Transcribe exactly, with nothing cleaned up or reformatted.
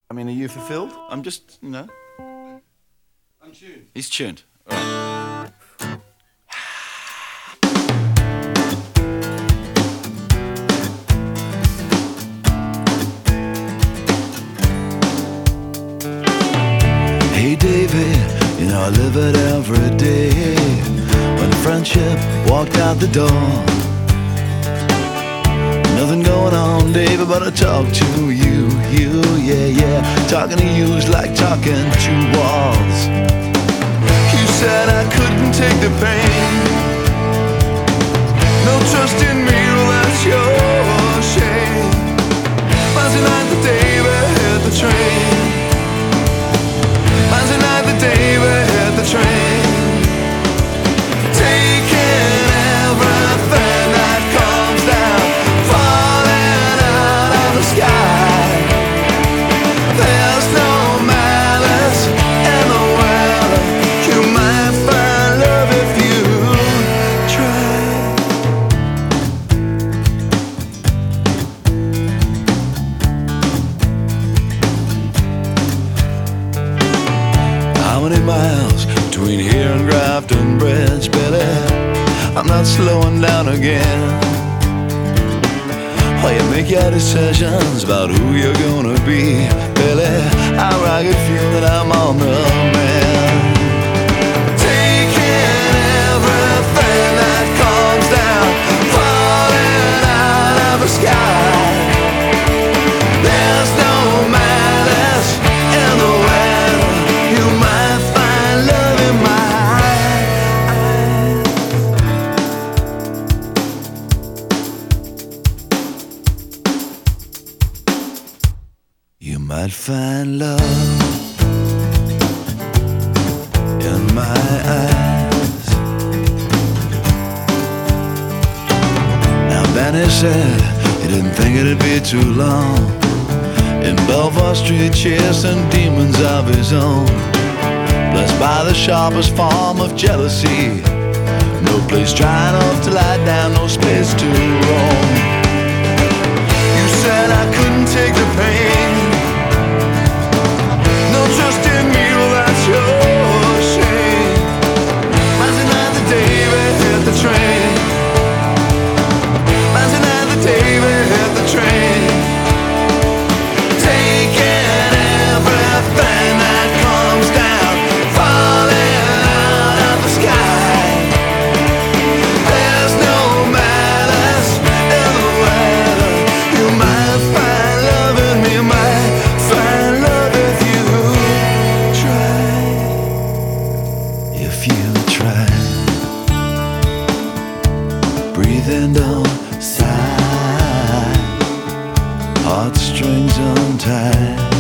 I mean, are you fulfilled? I'm just, you know. I'm tuned. He's tuned. All right. Hey David, you know I live it every day. When friendship walked out the door, nothing going on, David, but I talk to you, you, yeah, yeah. Talking to you's like talking to walls. You said I couldn't take the pain. No trust in me, well that's your shame. Last night the day we hit the train. Last night the day we hit the train. Taking everything that comes down, falling out of the sky. There's no malice in the world. You might find love if you try. How many miles between here and Grafton Bridge, Billy? I'm not slowing down again. While you make your decisions about who you're gonna be, Billy, I rocket feel that I'm on the man. Taking everything that comes down, falling out of the sky. There's no malice in the world. You might find love in my eyes. You might find love in my eyes. Now Benny said he didn't think it'd be too long in Belfast Street chasing demons of his own, blessed by the sharpest form of jealousy. No place dry enough to lie down, no space to roam. You said I couldn't take the pain. No trust in me, well that's your shame. Last night the day we hit the train. Last night the day we hit the train. Taking everything that comes down, falling out of the sky. There's no malice in the world. You might find love in me, might find love if you try. If you try. Breathing down side, heartstrings untied.